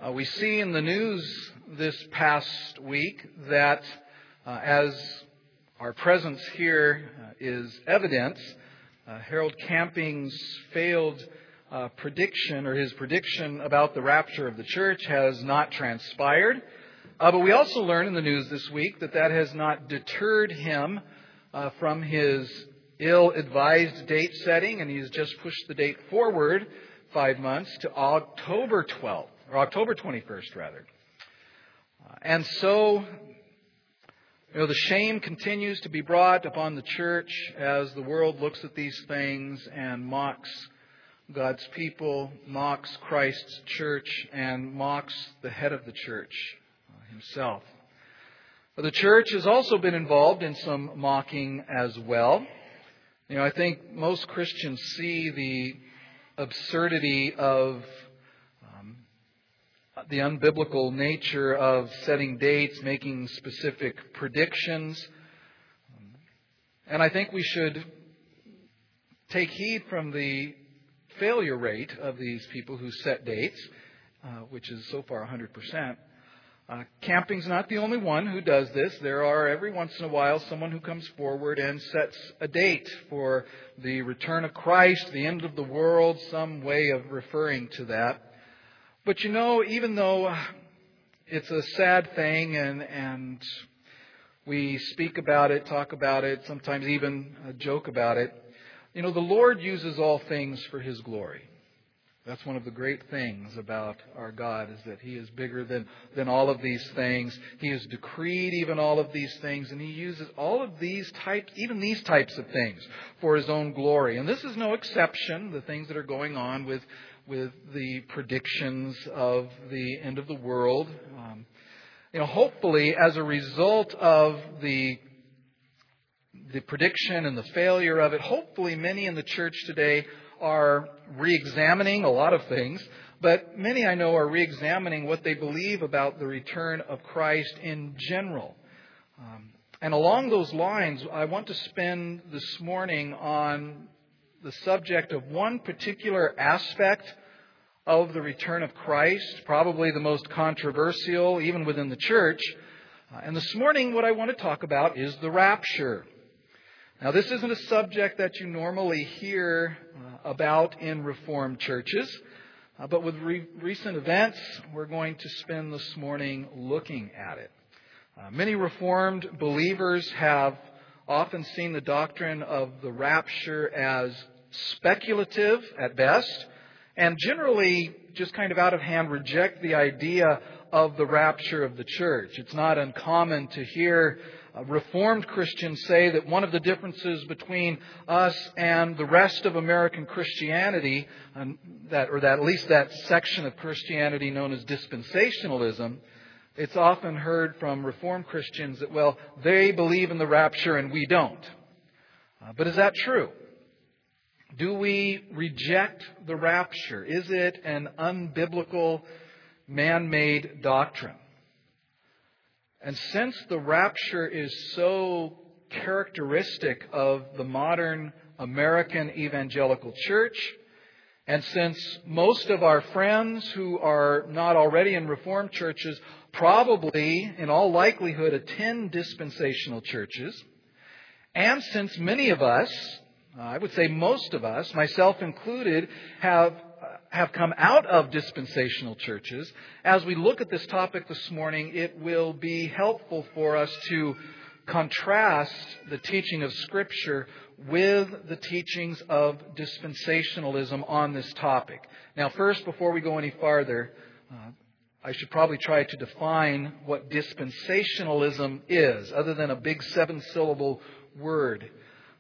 We see in the news this past week that as our presence here is evidence, Harold Camping's failed prediction, or his prediction about the rapture of the church, has not transpired. But we also learn in the news this week that that has not deterred him from his ill-advised date setting, and he's just pushed the date forward 5 months to October 12th, or October 21st, rather. And so, the shame continues to be brought upon the church as the world looks at these things and mocks God's people, mocks Christ's church, and mocks the head of the church himself. But the church has also been involved in some mocking as well. I think most Christians see the absurdity of the unbiblical nature of setting dates, making specific predictions. And I think we should take heed from the failure rate of these people who set dates, which is so far 100%. Camping's not the only one who does this. There are every once in a while someone who comes forward and sets a date for the return of Christ, the end of the world, some way of referring to that. But even though it's a sad thing and we speak about it, talk about it, sometimes even joke about it, the Lord uses all things for His glory. That's one of the great things about our God, is that He is bigger than all of these things. He has decreed even all of these things, and He uses all of these types, even these types of things, for His own glory. And this is no exception, the things that are going on with the predictions of the end of the world. Hopefully, as a result of the prediction and the failure of it, hopefully many in the church today are re-examining a lot of things, but many I know are re-examining what they believe about the return of Christ in general. And along those lines, I want to spend this morning on the subject of one particular aspect of the return of Christ, probably the most controversial even within the church. And this morning what I want to talk about is the rapture. Now, this isn't a subject that you normally hear about in Reformed churches, but with recent events, we're going to spend this morning looking at it. Many Reformed believers have often seen the doctrine of the rapture as speculative at best, and generally just kind of out of hand reject the idea of the rapture of the church. It's not uncommon to hear Reformed Christians say that one of the differences between us and the rest of American Christianity, at least that section of Christianity known as dispensationalism, it's often heard from Reformed Christians that, well, they believe in the rapture and we don't. But is that true? Do we reject the rapture? Is it an unbiblical, man-made doctrine? And since the rapture is so characteristic of the modern American evangelical church, and since most of our friends who are not already in Reformed churches probably, in all likelihood, attend dispensational churches, and since many of us, I would say most of us, myself included, have come out of dispensational churches, as we look at this topic this morning, it will be helpful for us to contrast the teaching of Scripture with the teachings of dispensationalism on this topic. Now, first, before we go any farther, I should probably try to define what dispensationalism is, other than a big 7-syllable word.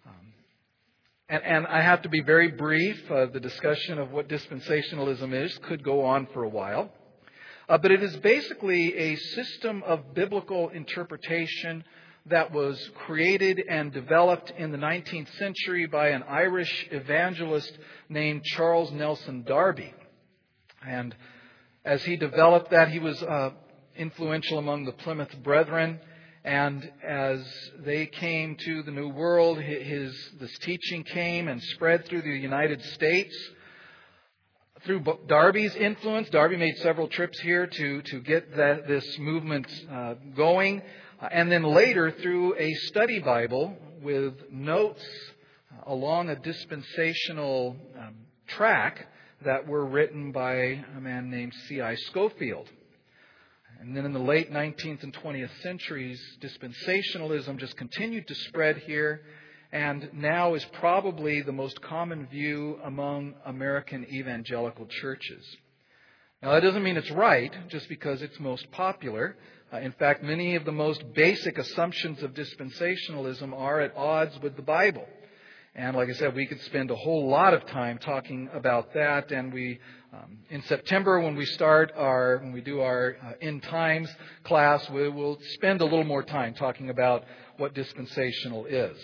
And I have to be very brief. The discussion of what dispensationalism is could go on for a while. But it is basically a system of biblical interpretation that was created and developed in the 19th century by an Irish evangelist named Charles Nelson Darby. And as he developed that, he was influential among the Plymouth Brethren. And as they came to the New World, this teaching came and spread through the United States. through Darby's influence. Darby made several trips here to get this movement going. And then later through a study Bible with notes along a dispensational track that were written by a man named C.I. Scofield. And then in the late 19th and 20th centuries, dispensationalism just continued to spread here, and now is probably the most common view among American evangelical churches. Now, that doesn't mean it's right just because it's most popular. In fact, many of the most basic assumptions of dispensationalism are at odds with the Bible. And like I said, we could spend a whole lot of time talking about that. And we, in September, when we do our End Times class, we will spend a little more time talking about what dispensational is.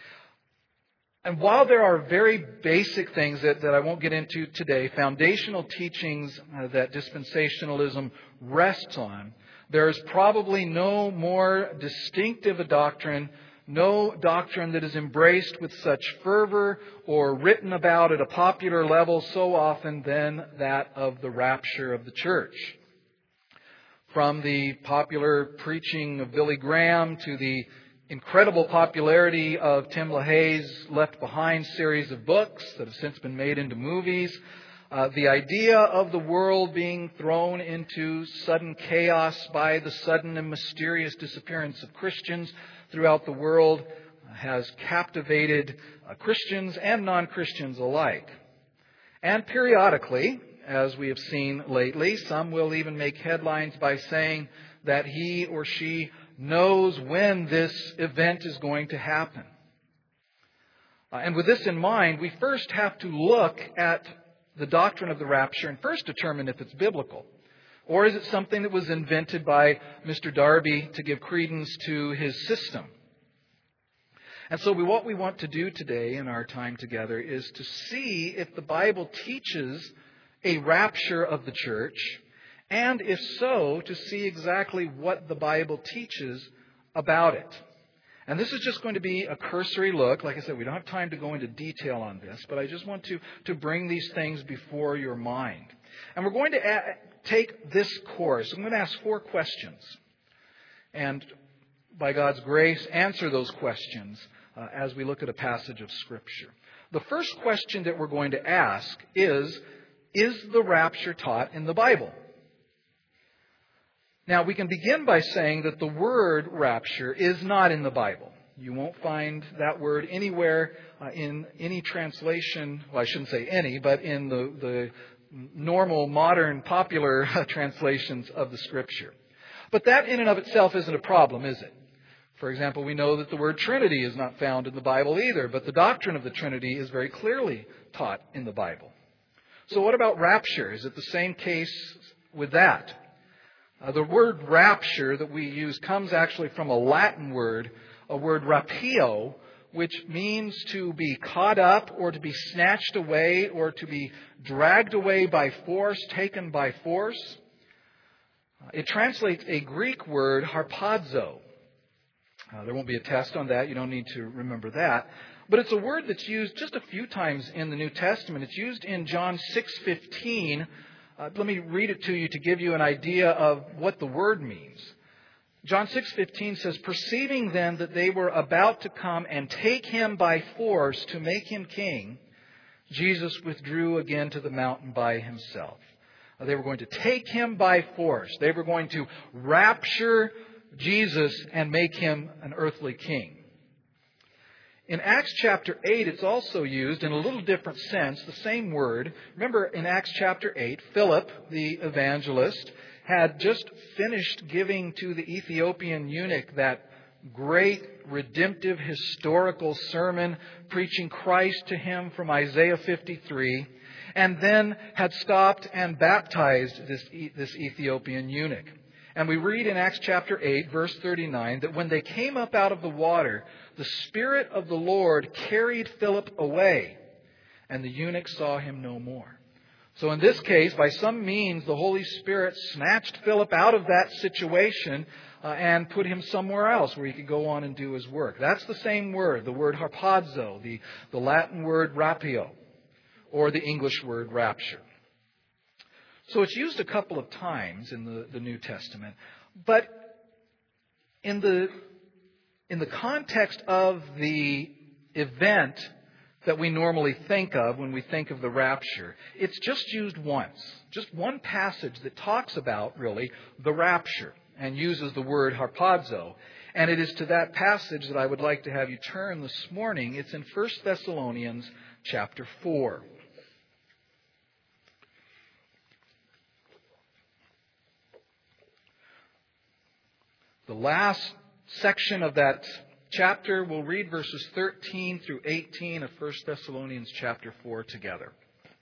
And while there are very basic things that I won't get into today, foundational teachings that dispensationalism rests on, there is probably no more distinctive a doctrine, no doctrine that is embraced with such fervor or written about at a popular level so often than that of the rapture of the church. From the popular preaching of Billy Graham to the incredible popularity of Tim LaHaye's Left Behind series of books that have since been made into movies, the idea of the world being thrown into sudden chaos by the sudden and mysterious disappearance of Christians throughout the world has captivated Christians and non-Christians alike. And periodically, as we have seen lately, some will even make headlines by saying that he or she knows when this event is going to happen. And with this in mind, we first have to look at the doctrine of the rapture and first determine if it's biblical. Or is it something that was invented by Mr. Darby to give credence to his system? And so what we want to do today in our time together is to see if the Bible teaches a rapture of the church, and if so, to see exactly what the Bible teaches about it. And this is just going to be a cursory look. Like I said, we don't have time to go into detail on this, but I just want to bring these things before your mind. And we're going to take this course. I'm going to ask 4 questions. And by God's grace, answer those questions as we look at a passage of Scripture. The first question that we're going to ask is the rapture taught in the Bible? Now, we can begin by saying that the word rapture is not in the Bible. You won't find that word anywhere in any translation. Well, I shouldn't say any, but in the normal, modern, popular translations of the Scripture. But that in and of itself isn't a problem, is it? For example, we know that the word Trinity is not found in the Bible either, but the doctrine of the Trinity is very clearly taught in the Bible. So what about rapture? Is it the same case with that? The word rapture that we use comes actually from a Latin word, a word rapio, which means to be caught up or to be snatched away or to be dragged away by force, taken by force. It translates a Greek word, harpazo. There won't be a test on that. You don't need to remember that. But it's a word that's used just a few times in the New Testament. It's used in John 6:15. Let me read it to you to give you an idea of what the word means. John 6:15 says, "Perceiving then that they were about to come and take him by force to make him king, Jesus withdrew again to the mountain by himself." They were going to take him by force. They were going to rapture Jesus and make him an earthly king. In Acts chapter 8, it's also used in a little different sense, the same word. Remember, in Acts chapter 8, Philip, the evangelist, had just finished giving to the Ethiopian eunuch that great redemptive historical sermon preaching Christ to him from Isaiah 53, and then had stopped and baptized this Ethiopian eunuch. And we read in Acts chapter 8, verse 39, that when they came up out of the water, the Spirit of the Lord carried Philip away, and the eunuch saw him no more. So in this case, by some means, the Holy Spirit snatched Philip out of that situation and put him somewhere else where he could go on and do his work. That's the same word, the word harpazo, the Latin word rapio, or the English word rapture. So it's used a couple of times in the New Testament. But in the context of the event that we normally think of when we think of the rapture, it's just used once. Just one passage that talks about, really, the rapture and uses the word harpazo. And it is to that passage that I would like to have you turn this morning. It's in 1 Thessalonians chapter 4. The last section of that chapter, we'll read verses 13 through 18 of 1 Thessalonians chapter 4 together.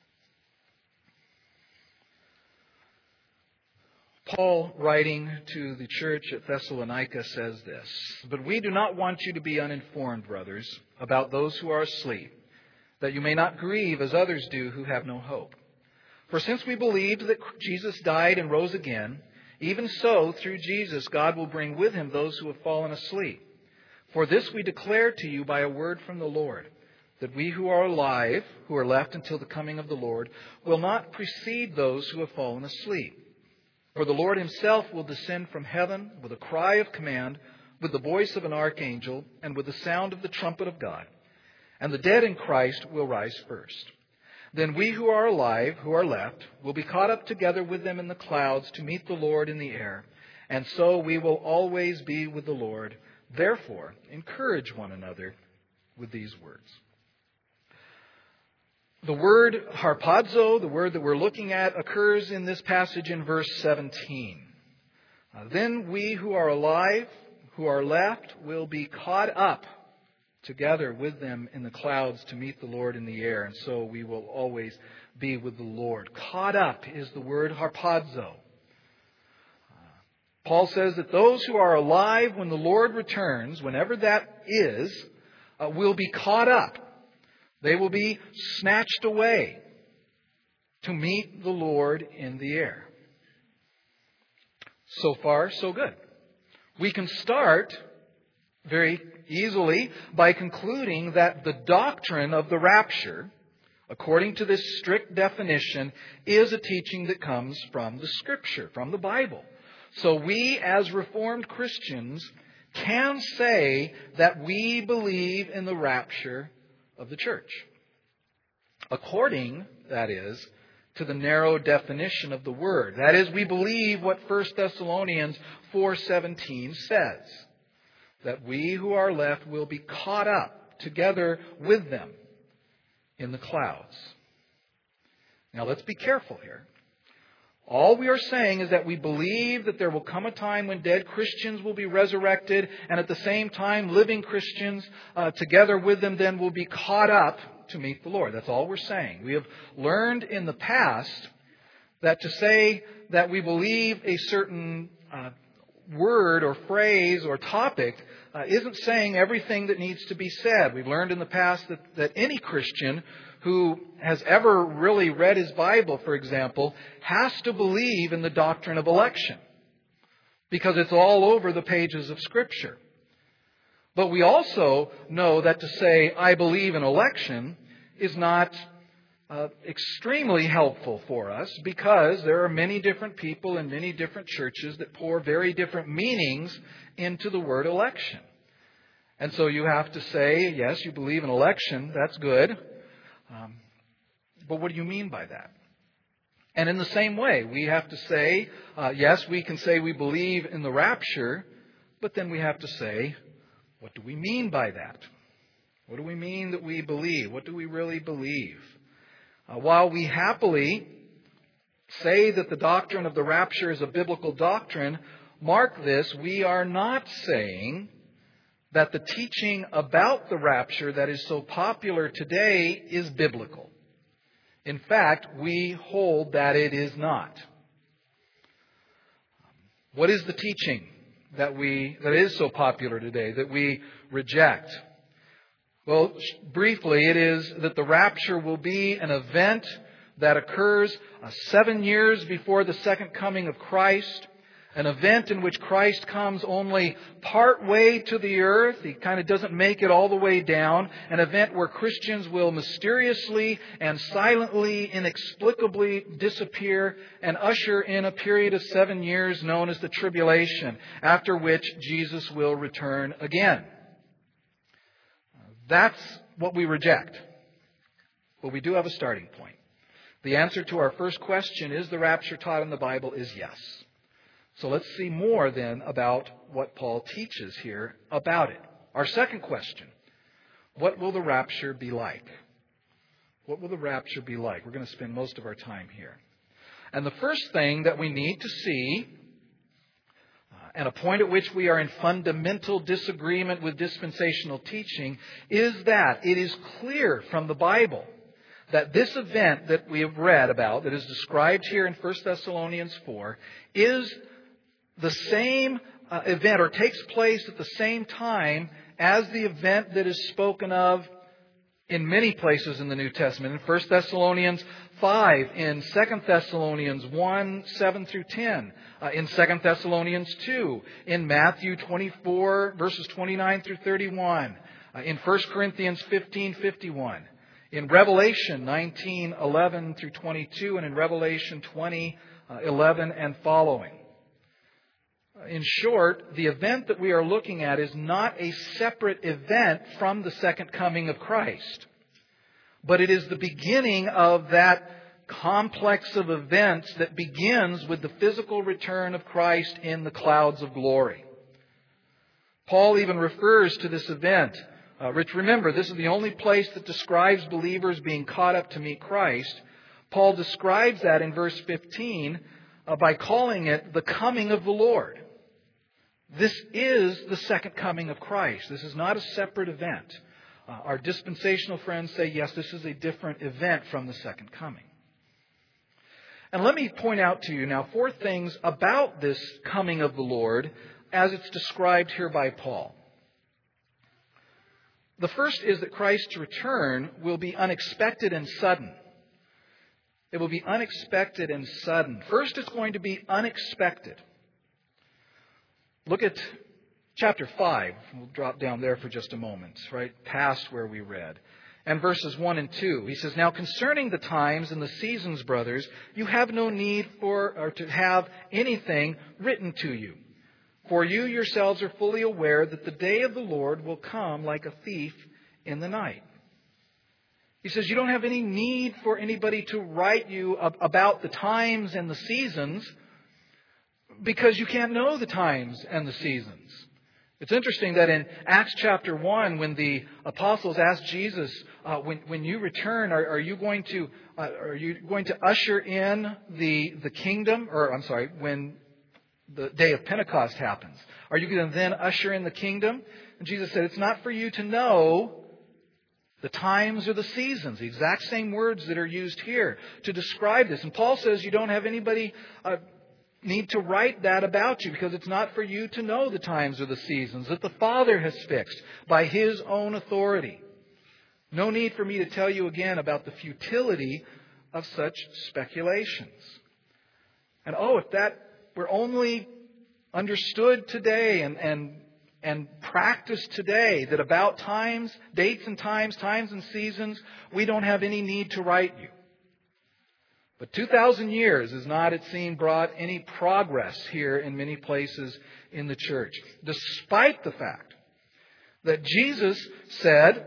Paul, writing to the church at Thessalonica, says this, "But we do not want you to be uninformed, brothers, about those who are asleep, that you may not grieve as others do who have no hope. For since we believed that Jesus died and rose again, even so, through Jesus, God will bring with him those who have fallen asleep. For this we declare to you by a word from the Lord, that we who are alive, who are left until the coming of the Lord, will not precede those who have fallen asleep. For the Lord himself will descend from heaven with a cry of command, with the voice of an archangel, and with the sound of the trumpet of God. And the dead in Christ will rise first. Then we who are alive, who are left, will be caught up together with them in the clouds to meet the Lord in the air. And so we will always be with the Lord. Therefore, encourage one another with these words." The word harpazo, the word that we're looking at, occurs in this passage in verse 17. Then we who are alive, who are left, will be caught up together with them in the clouds to meet the Lord in the air. And so we will always be with the Lord. Caught up is the word harpazo. Paul says that those who are alive when the Lord returns, whenever that is, will be caught up. They will be snatched away to meet the Lord in the air. So far, so good. We can start very easily by concluding that the doctrine of the rapture, according to this strict definition, is a teaching that comes from the Scripture, from the Bible. So we, as Reformed Christians, can say that we believe in the rapture of the church, according, that is, to the narrow definition of the word. That is, we believe what 1 Thessalonians 4:17 says, that we who are left will be caught up together with them in the clouds. Now let's be careful here. All we are saying is that we believe that there will come a time when dead Christians will be resurrected, and at the same time living Christians together with them then will be caught up to meet the Lord. That's all we're saying. We have learned in the past that to say that we believe a certain word or phrase or topic isn't saying everything that needs to be said. We've learned in the past that any Christian who has ever really read his Bible, for example, has to believe in the doctrine of election, because it's all over the pages of Scripture. But we also know that to say, "I believe in election," is not extremely helpful for us, because there are many different people in many different churches that pour very different meanings into the word election. And so you have to say, yes, you believe in election, that's good. But what do you mean by that? And in the same way, we have to say, yes, we can say we believe in the rapture, but then we have to say, what do we mean by that? What do we mean that we believe? What do we really believe? While we happily say that the doctrine of the rapture is a biblical doctrine, mark this, we are not saying that the teaching about the rapture that is so popular today is biblical. In fact, we hold that it is not. What is the teaching that is so popular today, that we reject? Well, briefly, it is that the rapture will be an event that occurs 7 years before the second coming of Christ, An event in which Christ comes only part way to the earth. He kind of doesn't make it all the way down. An event where Christians will mysteriously and silently, inexplicably disappear and usher in a period of 7 years known as the tribulation, after which Jesus will return again. That's what we reject. But we do have a starting point. The answer to our first question, is the rapture taught in the Bible, is yes. So let's see more then about what Paul teaches here about it. Our second question, what will the rapture be like? What will the rapture be like? We're going to spend most of our time here. And the first thing that we need to see, and a point at which we are in fundamental disagreement with dispensational teaching, is that it is clear from the Bible that this event that we have read about, that is described here in 1 Thessalonians 4, is the same event, or takes place at the same time as the event that is spoken of in many places in the New Testament. In 1 Thessalonians 5, in 2 Thessalonians 1, 7 through 10, in 2 Thessalonians 2, in Matthew 24, verses 29 through 31, in 1 Corinthians 15, 51, in Revelation 19, 11 through 22, and in Revelation 20, 11 and following. In short, the event that we are looking at is not a separate event from the second coming of Christ, but it is the beginning of that complex of events that begins with the physical return of Christ in the clouds of glory. Paul even refers to this event. Rich, remember, this is the only place that describes believers being caught up to meet Christ. Paul describes that in verse 15 by calling it the coming of the Lord. This is the second coming of Christ. This is not a separate event. Our dispensational friends say, yes, this is a different event from the second coming. And let me point out to you now 4 things about this coming of the Lord as it's described here by Paul. The first is that Christ's return will be unexpected and sudden. It will be unexpected and sudden. First, it's going to be unexpected. Look at chapter 5. We'll drop down there for just a moment, right past where we read. And verses 1 and 2. He says, "Now concerning the times and the seasons, brothers, you have no need to have anything written to you. For you yourselves are fully aware that the day of the Lord will come like a thief in the night." He says you don't have any need for anybody to write you about the times and the seasons, because you can't know the times and the seasons. It's interesting that in Acts chapter 1, when the apostles asked Jesus, when you return, are you going to usher in the kingdom? Or I'm sorry, when the day of Pentecost happens, are you going to then usher in the kingdom? And Jesus said, it's not for you to know the times or the seasons. The exact same words that are used here to describe this. And Paul says you don't have anybody need to write that about you, because it's not for you to know the times or the seasons that the Father has fixed by His own authority. No need for me to tell you again about the futility of such speculations. And if that were only understood today and practiced today, that about times, dates and times and seasons, we don't have any need to write you. But 2,000 years has not, it seems, brought any progress here in many places in the church, despite the fact that Jesus said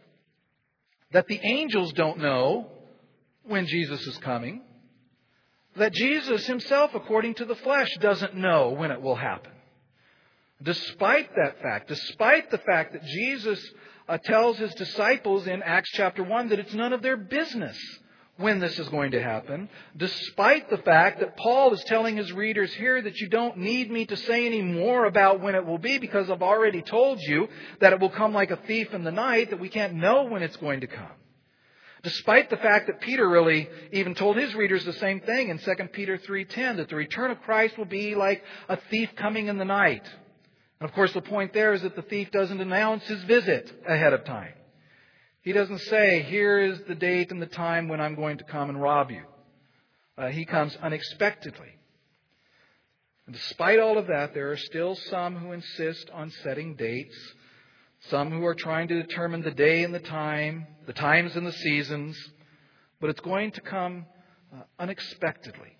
that the angels don't know when Jesus is coming, that Jesus Himself, according to the flesh, doesn't know when it will happen. Despite that fact, despite the fact that Jesus tells His disciples in Acts chapter 1 that it's none of their business when this is going to happen, despite the fact that Paul is telling his readers here that you don't need me to say any more about when it will be, because I've already told you that it will come like a thief in the night, that we can't know when it's going to come. Despite the fact that Peter really even told his readers the same thing in 2 Peter 3:10, that the return of Christ will be like a thief coming in the night. And of course the point there is that the thief doesn't announce his visit ahead of time. He doesn't say, here is the date and the time when I'm going to come and rob you. He comes unexpectedly. And despite all of that, there are still some who insist on setting dates, some who are trying to determine the day and the times and the seasons, but it's going to come unexpectedly.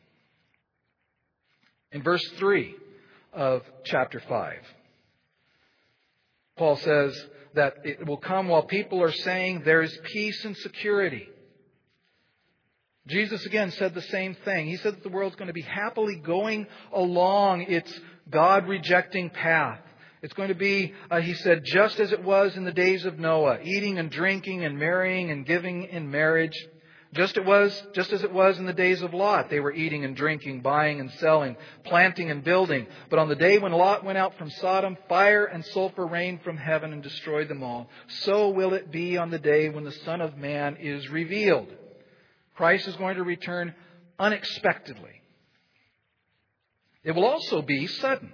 In verse 3 of chapter 5, Paul says that it will come while people are saying there is peace and security. Jesus again said the same thing. He said that the world's going to be happily going along its God-rejecting path. It's going to be, he said, just as it was in the days of Noah, eating and drinking and marrying and giving in marriage. Just as it was in the days of Lot. They were eating and drinking, buying and selling, planting and building. But on the day when Lot went out from Sodom, fire and sulfur rained from heaven and destroyed them all. So will it be on the day when the Son of Man is revealed. Christ is going to return unexpectedly. It will also be sudden.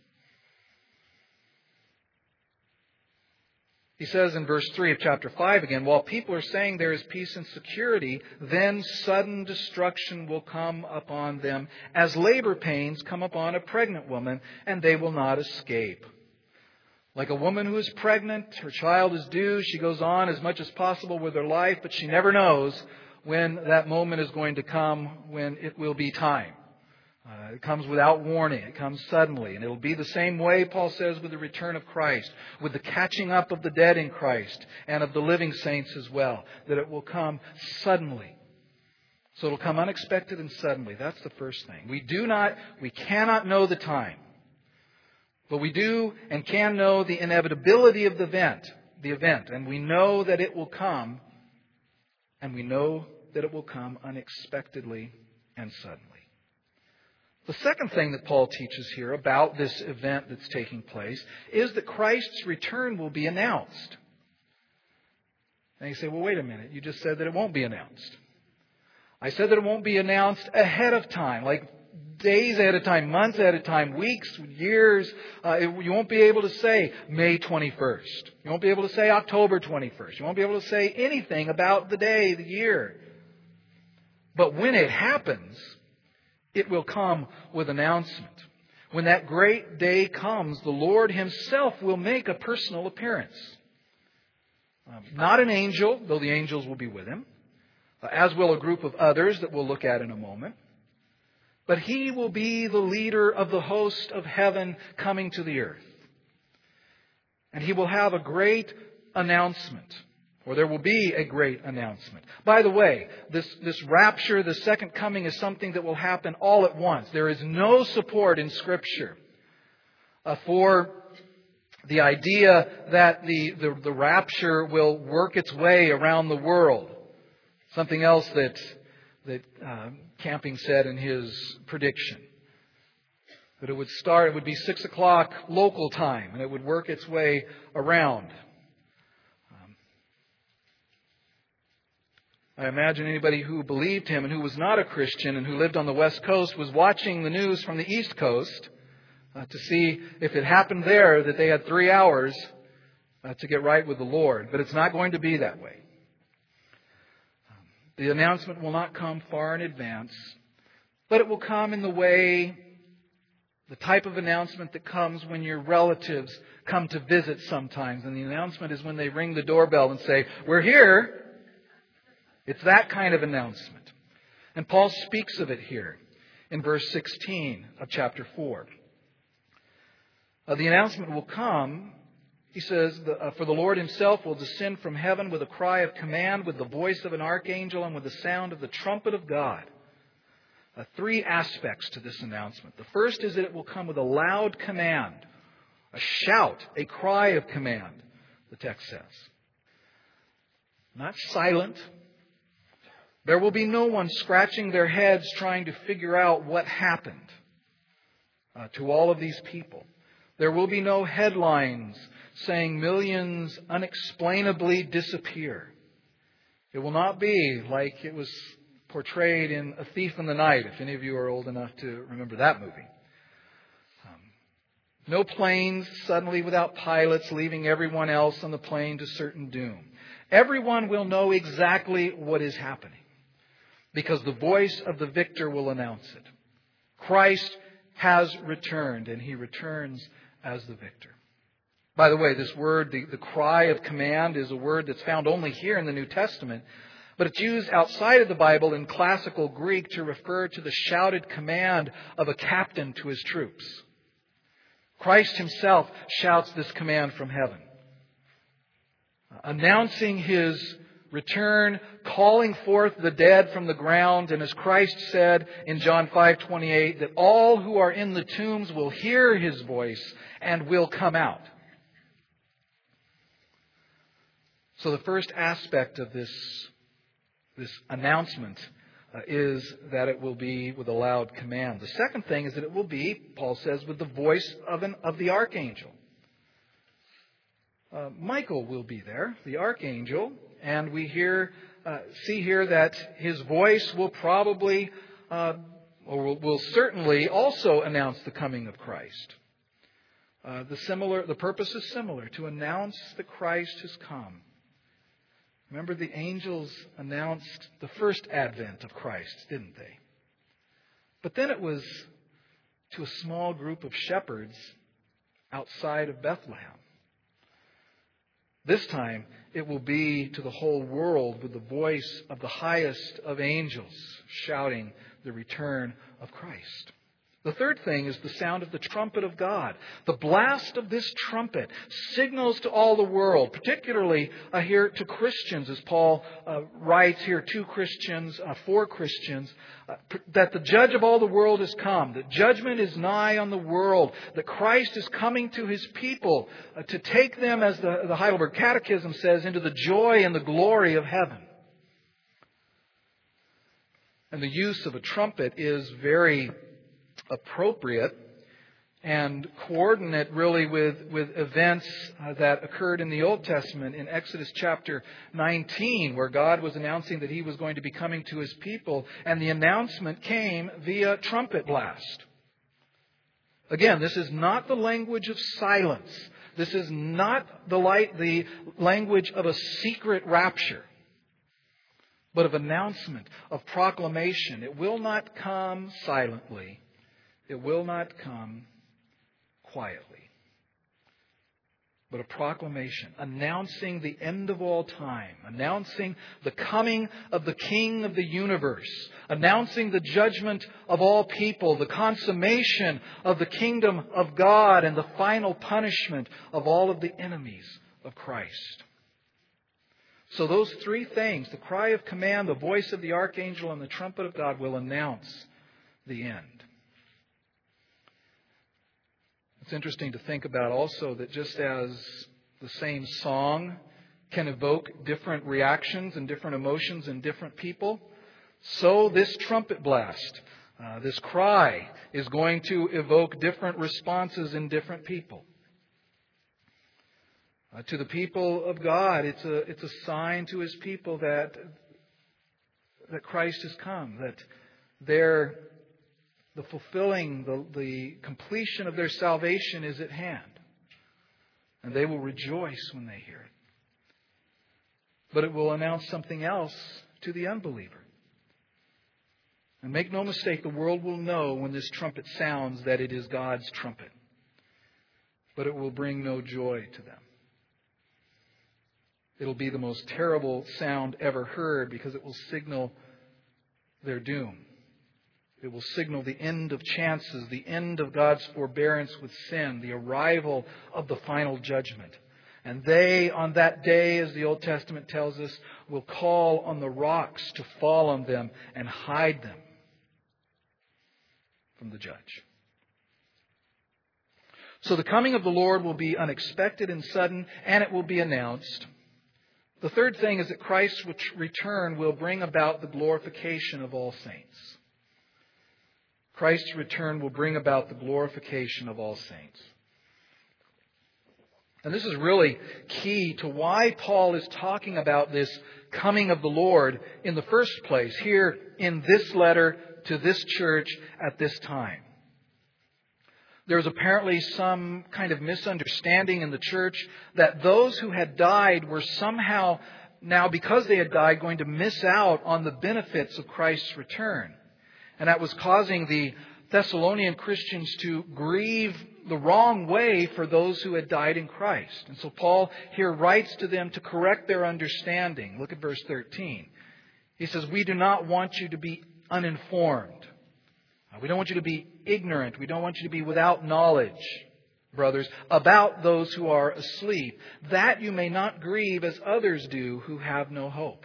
He says in verse 3 of chapter 5 again, while people are saying there is peace and security, then sudden destruction will come upon them as labor pains come upon a pregnant woman, and they will not escape. Like a woman who is pregnant, her child is due, she goes on as much as possible with her life, but she never knows when that moment is going to come, when it will be time. It comes without warning. It comes suddenly. And it'll be the same way, Paul says, with the return of Christ, with the catching up of the dead in Christ and of the living saints as well, that it will come suddenly. So it'll come unexpected and suddenly. That's the first thing. We cannot know the time. But we do and can know the inevitability of the event. And we know that it will come. And we know that it will come unexpectedly and suddenly. The second thing that Paul teaches here about this event that's taking place is that Christ's return will be announced. And you say, well, wait a minute. You just said that it won't be announced. I said that it won't be announced ahead of time, like days ahead of time, months ahead of time, weeks, years. You won't be able to say May 21st. You won't be able to say October 21st. You won't be able to say anything about the day, the year. But when it happens, it will come with announcement. When that great day comes, the Lord Himself will make a personal appearance. Not an angel, though the angels will be with Him, as will a group of others that we'll look at in a moment. But He will be the leader of the host of heaven coming to the earth. And He will have a great announcement. Or there will be a great announcement. By the way, this rapture, the second coming, is something that will happen all at once. There is no support in Scripture for the idea that the rapture will work its way around the world. Something else that Camping said in his prediction. That it would be 6 o'clock local time, and it would work its way around. I imagine anybody who believed him and who was not a Christian and who lived on the West Coast was watching the news from the East Coast to see if it happened there that they had 3 hours to get right with the Lord. But it's not going to be that way. The announcement will not come far in advance, but it will come in the type of announcement that comes when your relatives come to visit sometimes. And the announcement is when they ring the doorbell and say, "We're here." It's that kind of announcement. And Paul speaks of it here in verse 16 of chapter 4. The announcement will come, he says, for the Lord Himself will descend from heaven with a cry of command, with the voice of an archangel, and with the sound of the trumpet of God. 3 aspects to this announcement. The first is that it will come with a loud command, a shout, a cry of command, the text says. Not silent. There will be no one scratching their heads trying to figure out what happened to all of these people. There will be no headlines saying millions unexplainably disappear. It will not be like it was portrayed in A Thief in the Night, if any of you are old enough to remember that movie. No planes suddenly without pilots leaving everyone else on the plane to certain doom. Everyone will know exactly what is happening, because the voice of the victor will announce it. Christ has returned, and He returns as the victor. By the way, this word, the cry of command, is a word that's found only here in the New Testament, but it's used outside of the Bible in classical Greek to refer to the shouted command of a captain to his troops. Christ Himself shouts this command from heaven, announcing His return, calling forth the dead from the ground, and as Christ said in John 5:28, that all who are in the tombs will hear His voice and will come out. So the first aspect of this announcement is that it will be with a loud command. The second thing is that it will be, Paul says, with the voice of the archangel. Michael will be there, the archangel, and we see here that his voice will probably, or will certainly also announce the coming of Christ. The purpose is similar, to announce that Christ has come. Remember, the angels announced the first advent of Christ, didn't they? But then it was to a small group of shepherds outside of Bethlehem. This time, it will be to the whole world with the voice of the highest of angels shouting the return of Christ. The third thing is the sound of the trumpet of God. The blast of this trumpet signals to all the world, particularly here to Christians, as Paul writes here to Christians, for Christians, that the judge of all the world has come, that judgment is nigh on the world, that Christ is coming to His people to take them, as the Heidelberg Catechism says, into the joy and the glory of heaven. And the use of a trumpet is very appropriate and coordinate really with events that occurred in the Old Testament in Exodus chapter 19, where God was announcing that He was going to be coming to His people, and the announcement came via trumpet blast. Again, this is not the language of silence. This is not the language of a secret rapture, but of announcement, of proclamation. It will not come silently. It will not come quietly, but a proclamation announcing the end of all time, announcing the coming of the King of the universe, announcing the judgment of all people, the consummation of the kingdom of God, and the final punishment of all of the enemies of Christ. So those three things, the cry of command, the voice of the archangel, and the trumpet of God, will announce the end. It's interesting to think about also that just as the same song can evoke different reactions and different emotions in different people, so this trumpet blast, this cry, is going to evoke different responses in different people. To the people of God, it's a sign to His people that Christ has come, that the fulfilling, the completion of their salvation is at hand. And they will rejoice when they hear it. But it will announce something else to the unbeliever. And make no mistake, the world will know when this trumpet sounds that it is God's trumpet. But it will bring no joy to them. It'll be the most terrible sound ever heard, because it will signal their doom. It will signal the end of chances, the end of God's forbearance with sin, the arrival of the final judgment. And they, on that day, as the Old Testament tells us, will call on the rocks to fall on them and hide them from the judge. So the coming of the Lord will be unexpected and sudden, and it will be announced. The third thing is that Christ's return will bring about the glorification of all saints. Christ's return will bring about the glorification of all saints. And this is really key to why Paul is talking about this coming of the Lord in the first place, here in this letter to this church at this time. There's apparently some kind of misunderstanding in the church that those who had died were somehow, now because they had died, going to miss out on the benefits of Christ's return. And that was causing the Thessalonian Christians to grieve the wrong way for those who had died in Christ. And so Paul here writes to them to correct their understanding. Look at verse 13. He says, we do not want you to be uninformed. We don't want you to be ignorant. We don't want you to be without knowledge, brothers, about those who are asleep, that you may not grieve as others do who have no hope.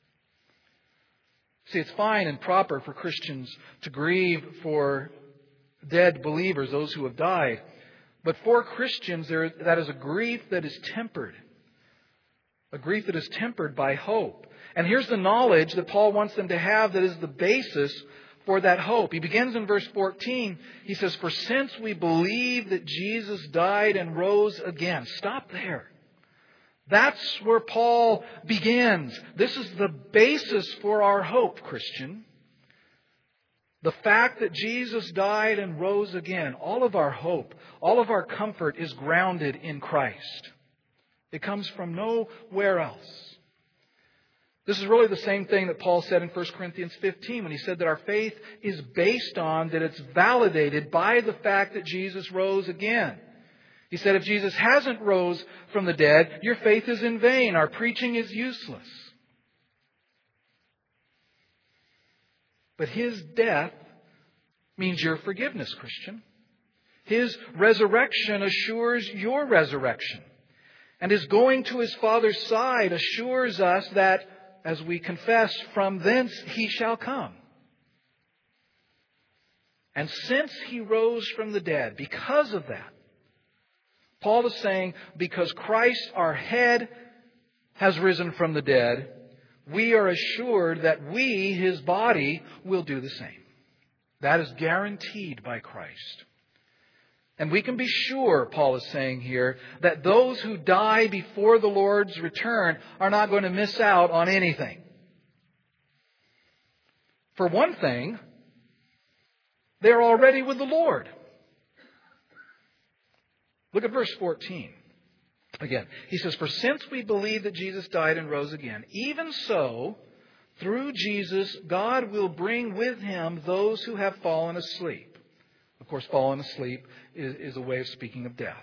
See, it's fine and proper for Christians to grieve for dead believers, those who have died. But for Christians, that is a grief that is tempered. A grief that is tempered by hope. And here's the knowledge that Paul wants them to have that is the basis for that hope. He begins in verse 14. He says, for since we believe that Jesus died and rose again. Stop there. That's where Paul begins. This is the basis for our hope, Christian. The fact that Jesus died and rose again. All of our hope, all of our comfort is grounded in Christ. It comes from nowhere else. This is really the same thing that Paul said in 1 Corinthians 15 when he said that our faith is based on, that it's validated by the fact that Jesus rose again. He said, if Jesus hasn't rose from the dead, your faith is in vain. Our preaching is useless. But His death means your forgiveness, Christian. His resurrection assures your resurrection. And His going to His Father's side assures us that, as we confess, from thence He shall come. And since He rose from the dead, because of that, Paul is saying, because Christ, our head, has risen from the dead, we are assured that we, His body, will do the same. That is guaranteed by Christ. And we can be sure, Paul is saying here, that those who die before the Lord's return are not going to miss out on anything. For one thing, they're already with the Lord. Look at verse 14. Again, he says, for since we believe that Jesus died and rose again, even so, through Jesus, God will bring with Him those who have fallen asleep. Of course, fallen asleep is a way of speaking of death.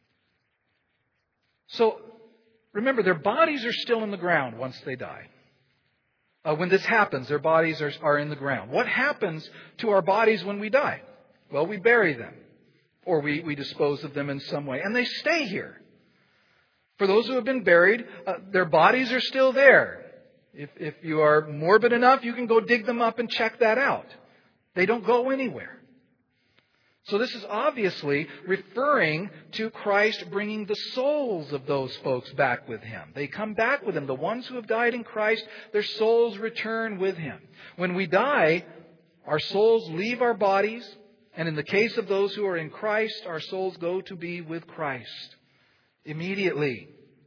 So, remember, their bodies are still in the ground once they die. When this happens, their bodies are in the ground. What happens to our bodies when we die? Well, we bury them. Or we dispose of them in some way. And they stay here. For those who have been buried, their bodies are still there. If you are morbid enough, you can go dig them up and check that out. They don't go anywhere. So this is obviously referring to Christ bringing the souls of those folks back with Him. They come back with Him. The ones who have died in Christ, their souls return with Him. When we die, our souls leave our bodies. And in the case of those who are in Christ, our souls go to be with Christ immediately.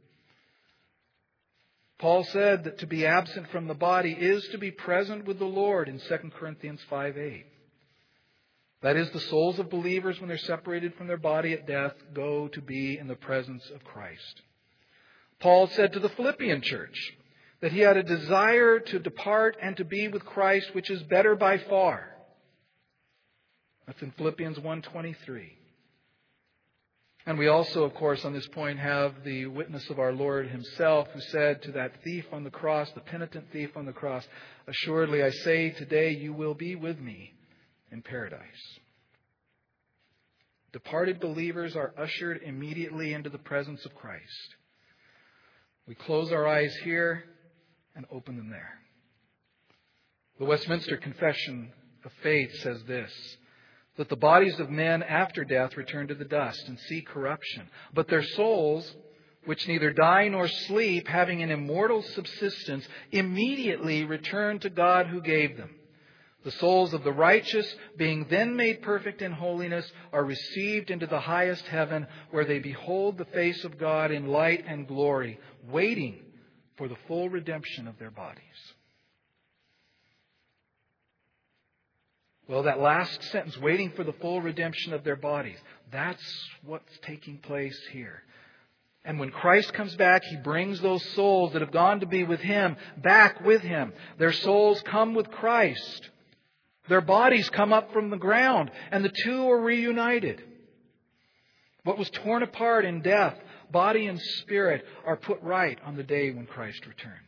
Paul said that to be absent from the body is to be present with the Lord in 2 Corinthians 5:8. That is, the souls of believers, when they're separated from their body at death, go to be in the presence of Christ. Paul said to the Philippian church that he had a desire to depart and to be with Christ, which is better by far. That's in Philippians 1:23. And we also, of course, on this point have the witness of our Lord Himself, who said to that thief on the cross, the penitent thief on the cross, assuredly I say today you will be with me in paradise. Departed believers are ushered immediately into the presence of Christ. We close our eyes here and open them there. The Westminster Confession of Faith says this, that the bodies of men after death return to the dust and see corruption. But their souls, which neither die nor sleep, having an immortal subsistence, immediately return to God who gave them. The souls of the righteous, being then made perfect in holiness, are received into the highest heaven, where they behold the face of God in light and glory, waiting for the full redemption of their bodies. Well, that last sentence, waiting for the full redemption of their bodies, that's what's taking place here. And when Christ comes back, He brings those souls that have gone to be with Him back with Him. Their souls come with Christ. Their bodies come up from the ground, and the two are reunited. What was torn apart in death, body and spirit, are put right on the day when Christ returns.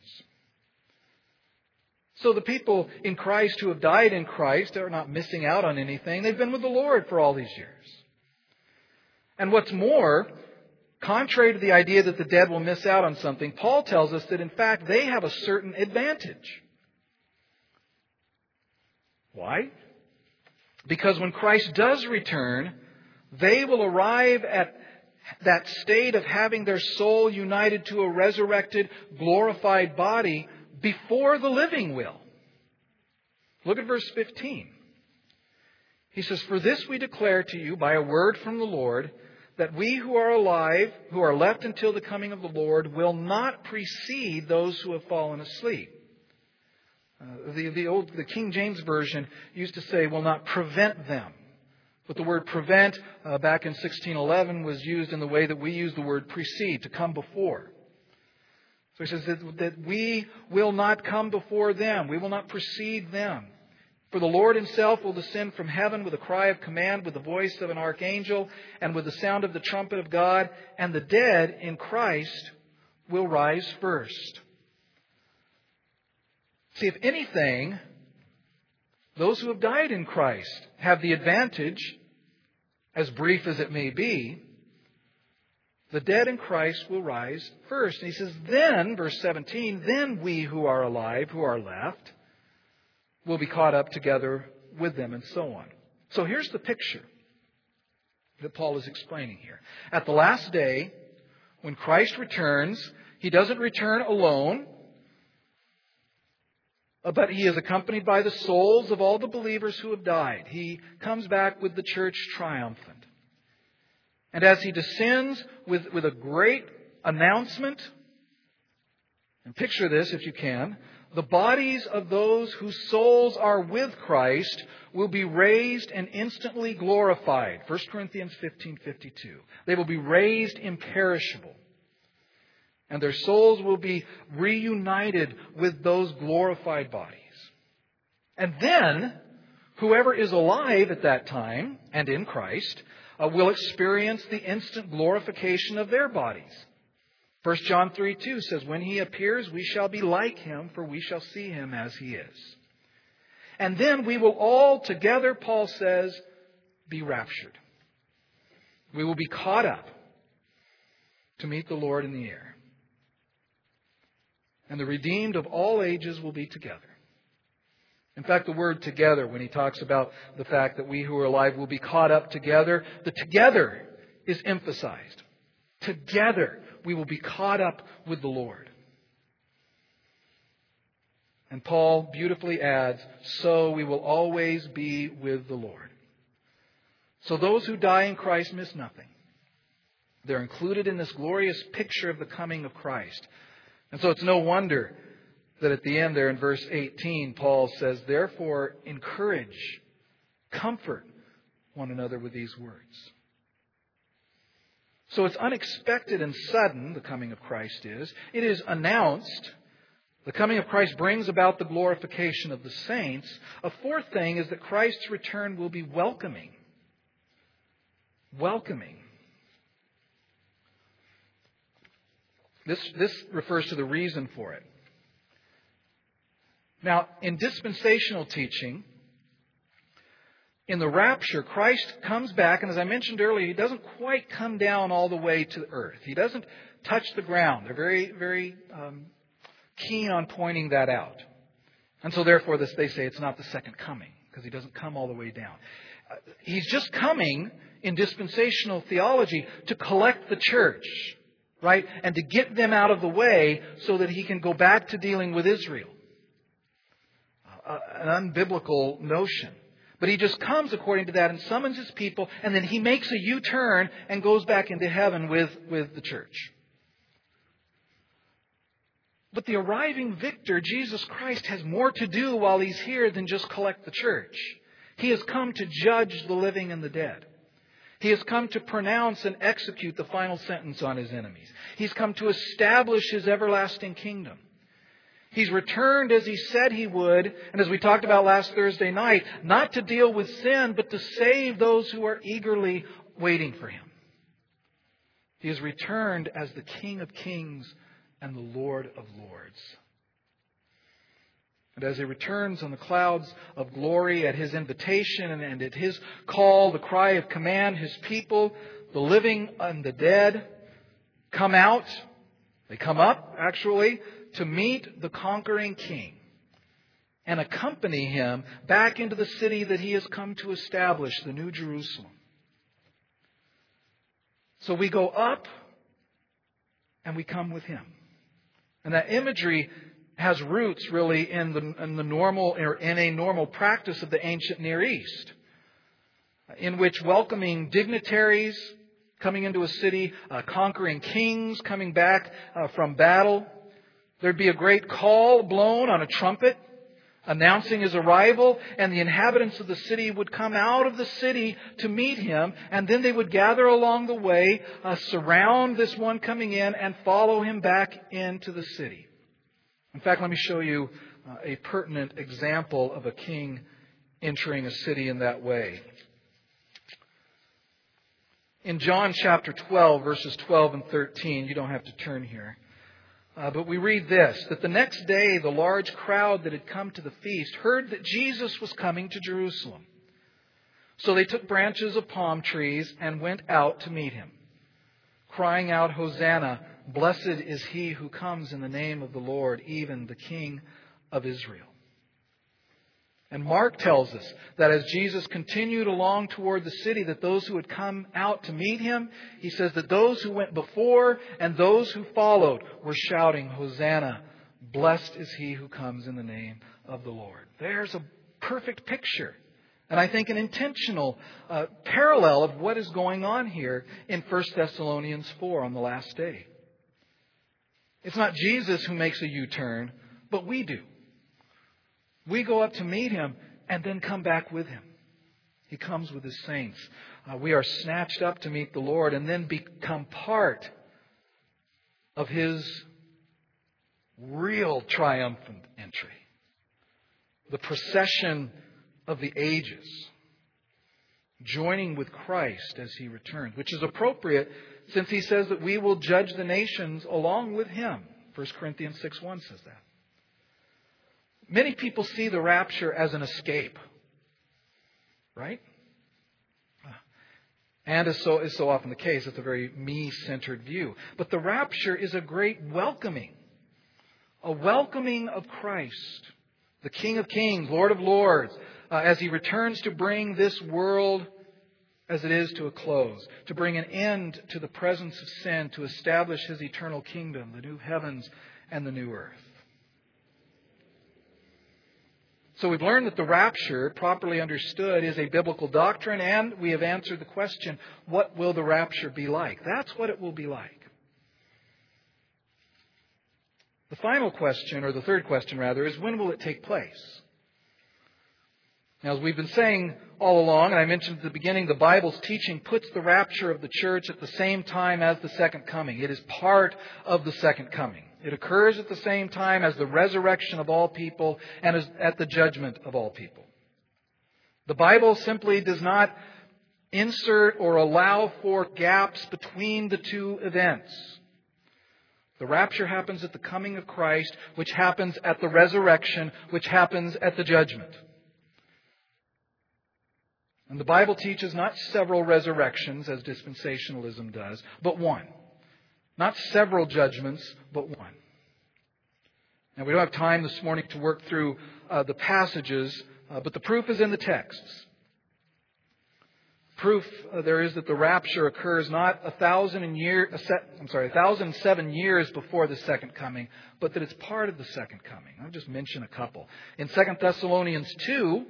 So the people in Christ who have died in Christ are not missing out on anything. They've been with the Lord for all these years. And what's more, contrary to the idea that the dead will miss out on something, Paul tells us that in fact they have a certain advantage. Why? Because when Christ does return, they will arrive at that state of having their soul united to a resurrected, glorified body before the living will. Look at verse 15. He says, "For this we declare to you by a word from the Lord, that we who are alive, who are left until the coming of the Lord, will not precede those who have fallen asleep." The King James Version used to say, "will not prevent them." But the word prevent back in 1611 was used in the way that we use the word precede, to come before. So he says that we will not come before them. We will not precede them. "For the Lord Himself will descend from heaven with a cry of command, with the voice of an archangel, and with the sound of the trumpet of God, and the dead in Christ will rise first." See, if anything, those who have died in Christ have the advantage, as brief as it may be. The dead in Christ will rise first. And he says, then, verse 17, "then we who are alive, who are left, will be caught up together with them," and so on. So here's the picture that Paul is explaining here. At the last day, when Christ returns, He doesn't return alone, but He is accompanied by the souls of all the believers who have died. He comes back with the church triumphant. And as He descends with a great announcement, and picture this if you can, the bodies of those whose souls are with Christ will be raised and instantly glorified. 1 Corinthians 15:52. They will be raised imperishable. And their souls will be reunited with those glorified bodies. And then, whoever is alive at that time and in Christ will experience the instant glorification of their bodies. 1 John 3:2 says, "When He appears, we shall be like Him, for we shall see Him as He is." And then we will all together, Paul says, be raptured. We will be caught up to meet the Lord in the air. And the redeemed of all ages will be together. In fact, the word "together," when he talks about the fact that we who are alive will be caught up together, the "together" is emphasized. Together we will be caught up with the Lord. And Paul beautifully adds, "so we will always be with the Lord." So those who die in Christ miss nothing. They're included in this glorious picture of the coming of Christ. And so it's no wonder that at the end there in verse 18, Paul says, "Therefore encourage, comfort one another with these words." So it's unexpected and sudden, the coming of Christ is. It is announced. The coming of Christ brings about the glorification of the saints. A fourth thing is that Christ's return will be welcoming. Welcoming. This refers to the reason for it. Now, in dispensational teaching, in the rapture, Christ comes back, and as I mentioned earlier, He doesn't quite come down all the way to earth. He doesn't touch the ground. They're very, very keen on pointing that out. And so therefore, they say it's not the second coming, because He doesn't come all the way down. He's just coming, in dispensational theology, to collect the church, right? And to get them out of the way so that He can go back to dealing with Israel. An unbiblical notion. But He just comes according to that and summons His people, and then He makes a U-turn and goes back into heaven with the church. But the arriving victor, Jesus Christ, has more to do while He's here than just collect the church. He has come to judge the living and the dead. He has come to pronounce and execute the final sentence on His enemies. He's come to establish His everlasting kingdom. He's returned as He said He would, and as we talked about last Thursday night, not to deal with sin, but to save those who are eagerly waiting for Him. He has returned as the King of Kings and the Lord of Lords. And as He returns on the clouds of glory at His invitation and at His call, the cry of command, His people, the living and the dead, come out. They come up, actually, to meet the conquering King and accompany Him back into the city that He has come to establish, the New Jerusalem. So we go up and we come with Him. And that imagery has roots really in a normal practice of the ancient Near East, in which welcoming dignitaries coming into a city, conquering kings coming back from battle, there'd be a great call blown on a trumpet announcing His arrival, and the inhabitants of the city would come out of the city to meet Him, and then they would gather along the way, surround this one coming in, and follow Him back into the city. In fact, let me show you a pertinent example of a king entering a city in that way. In John chapter 12, verses 12 and 13, you don't have to turn here, but we read this, that the next day the large crowd that had come to the feast heard that Jesus was coming to Jerusalem. So they took branches of palm trees and went out to meet Him, crying out, "Hosanna, blessed is He who comes in the name of the Lord, even the King of Israel." And Mark tells us that as Jesus continued along toward the city, that those who had come out to meet Him, he says that those who went before and those who followed were shouting, "Hosanna, blessed is He who comes in the name of the Lord." There's a perfect picture, and I think an intentional parallel of what is going on here in 1 Thessalonians 4 on the last day. It's not Jesus who makes a U-turn, but we do. We go up to meet Him and then come back with Him. He comes with His saints. We are snatched up to meet the Lord and then become part of His real triumphant entry. The procession of the ages, joining with Christ as He returns, which is appropriate since He says that we will judge the nations along with Him. 1 Corinthians 6:1 says that. Many people see the rapture as an escape, right? And as is so often the case, it's a very me-centered view. But the rapture is a great welcoming, a welcoming of Christ, the King of Kings, Lord of Lords, as He returns to bring this world as it is to a close, to bring an end to the presence of sin, to establish His eternal kingdom, the new heavens and the new earth. So we've learned that the rapture, properly understood, is a biblical doctrine, and we have answered the question, what will the rapture be like? That's what it will be like. The final question, or the third question rather, is when will it take place? Now, as we've been saying all along, and I mentioned at the beginning, the Bible's teaching puts the rapture of the church at the same time as the second coming. It is part of the second coming. It occurs at the same time as the resurrection of all people and as at the judgment of all people. The Bible simply does not insert or allow for gaps between the two events. The rapture happens at the coming of Christ, which happens at the resurrection, which happens at the judgment. And the Bible teaches not several resurrections, as dispensationalism does, but one. Not several judgments, but one. Now, we don't have time this morning to work through the passages, but the proof is in the texts. Proof there is that the rapture occurs not 1,007 years before the second coming, but that it's part of the second coming. I'll just mention a couple. In 2 Thessalonians 2,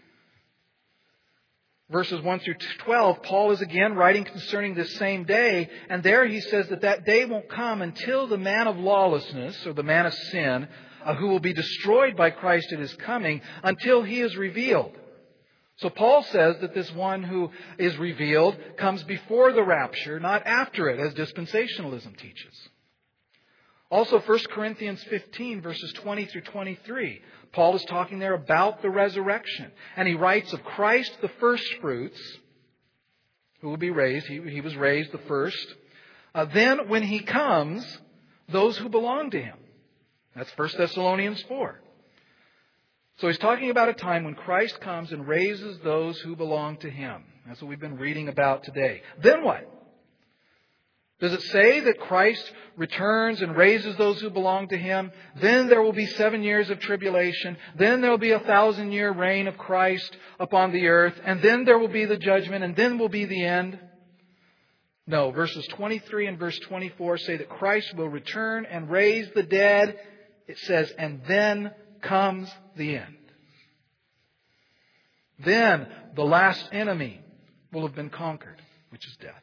verses 1 through 12, Paul is again writing concerning this same day. And there he says that that day won't come until the man of lawlessness, or the man of sin, who will be destroyed by Christ at His coming, until He is revealed. So Paul says that this one who is revealed comes before the rapture, not after it, as dispensationalism teaches. Also, 1 Corinthians 15, verses 20 through 23. Paul is talking there about the resurrection. And he writes of Christ, the firstfruits, who will be raised. He was raised the first. Then, when He comes, those who belong to Him. That's 1 Thessalonians 4. So he's talking about a time when Christ comes and raises those who belong to Him. That's what we've been reading about today. Then what? Does it say that Christ returns and raises those who belong to Him? Then there will be 7 years of tribulation. Then there will be a 1,000-year reign of Christ upon the earth. And then there will be the judgment. And then will be the end. No, verses 23 and verse 24 say that Christ will return and raise the dead. It says, and then comes the end. Then the last enemy will have been conquered, which is death.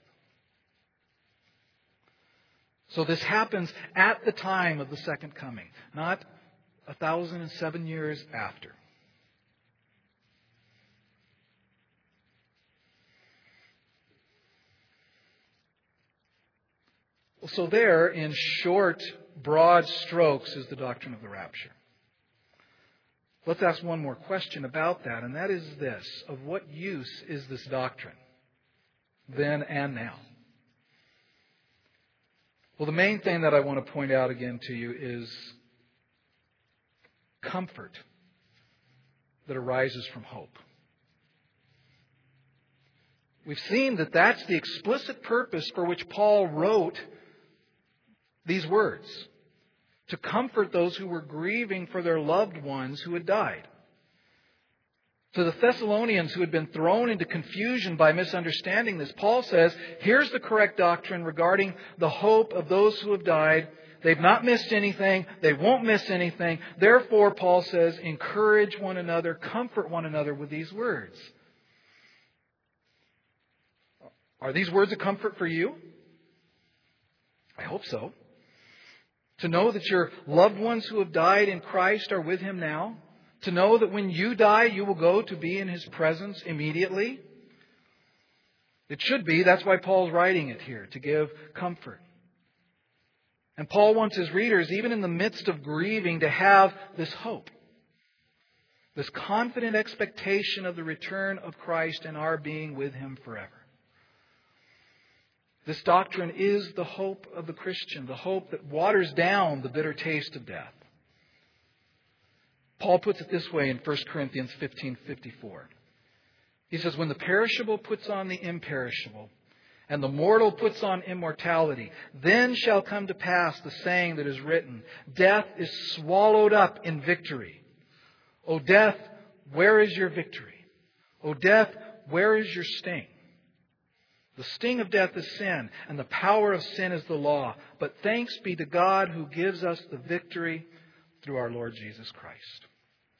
So this happens at the time of the second coming, not 1,007 years after. So there, in short, broad strokes, is the doctrine of the rapture. Let's ask one more question about that, and that is this. Of what use is this doctrine, then and now? Well, the main thing that I want to point out again to you is comfort that arises from hope. We've seen that that's the explicit purpose for which Paul wrote these words. To comfort those who were grieving for their loved ones who had died. To the Thessalonians who had been thrown into confusion by misunderstanding this, Paul says, here's the correct doctrine regarding the hope of those who have died. They've not missed anything. They won't miss anything. Therefore, Paul says, encourage one another, comfort one another with these words. Are these words a comfort for you? I hope so. To know that your loved ones who have died in Christ are with Him now. To know that when you die, you will go to be in His presence immediately. It should be. That's why Paul's writing it here, to give comfort. And Paul wants his readers, even in the midst of grieving, to have this hope. This confident expectation of the return of Christ and our being with Him forever. This doctrine is the hope of the Christian, the hope that waters down the bitter taste of death. Paul puts it this way in 1 Corinthians 15:54. He says, when the perishable puts on the imperishable, and the mortal puts on immortality, then shall come to pass the saying that is written, death is swallowed up in victory. O death, where is your victory? O death, where is your sting? The sting of death is sin, and the power of sin is the law. But thanks be to God who gives us the victory through our Lord Jesus Christ.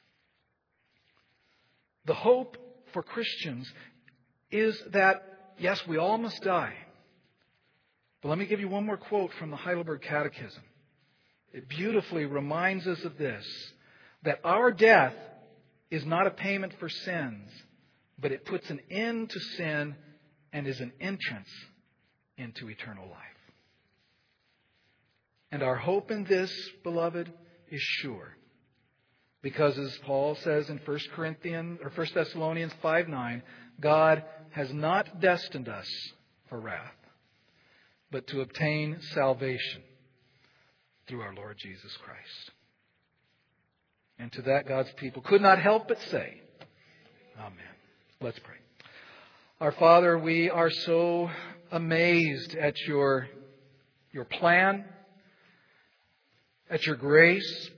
The hope for Christians is that, yes, we all must die. But let me give you one more quote from the Heidelberg Catechism. It beautifully reminds us of this, that our death is not a payment for sins, but it puts an end to sin and is an entrance into eternal life. And our hope in this, beloved, is sure. Because as Paul says in 1 Thessalonians 5:9, God has not destined us for wrath, but to obtain salvation through our Lord Jesus Christ. And to that God's people could not help but say, Amen. Let's pray. Our Father, we are so amazed at your plan, at your grace.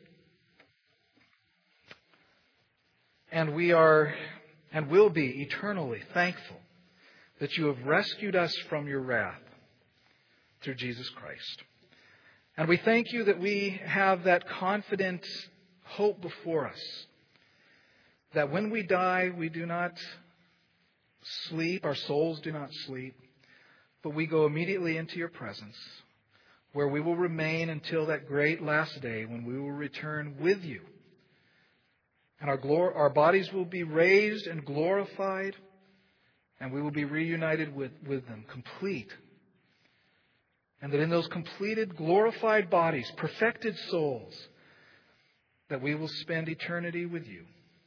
And we are and will be eternally thankful that you have rescued us from your wrath through Jesus Christ. And we thank you that we have that confident hope before us, that when we die, we do not sleep, our souls do not sleep, but we go immediately into your presence, where we will remain until that great last day when we will return with you. And our bodies will be raised and glorified, and we will be reunited with them, complete And that in those completed, glorified bodies, perfected souls, that we will spend eternity with you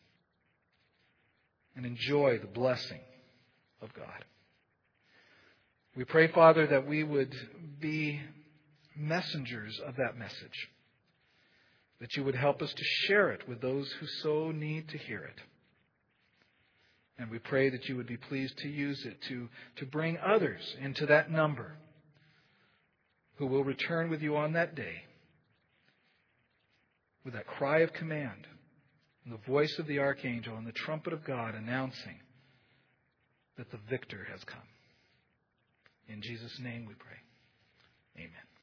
and enjoy the blessing of God. We pray, Father, that we would be messengers of that message, that you would help us to share it with those who so need to hear it. And we pray that you would be pleased to use it to bring others into that number who will return with you on that day with that cry of command and the voice of the archangel and the trumpet of God announcing that the victor has come. In Jesus' name we pray. Amen.